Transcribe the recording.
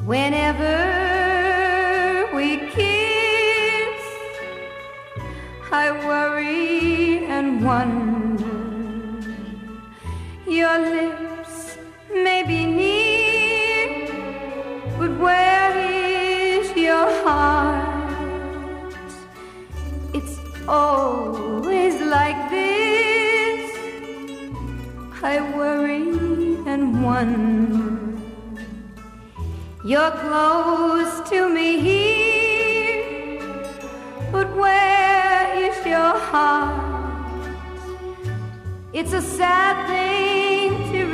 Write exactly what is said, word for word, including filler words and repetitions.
Whenever we kiss, I worry and wonder. Your lips may be near, but where is your heart? It's always like this. I worry and wonder. You're close to me here, but where is your heart? It's a sad thing to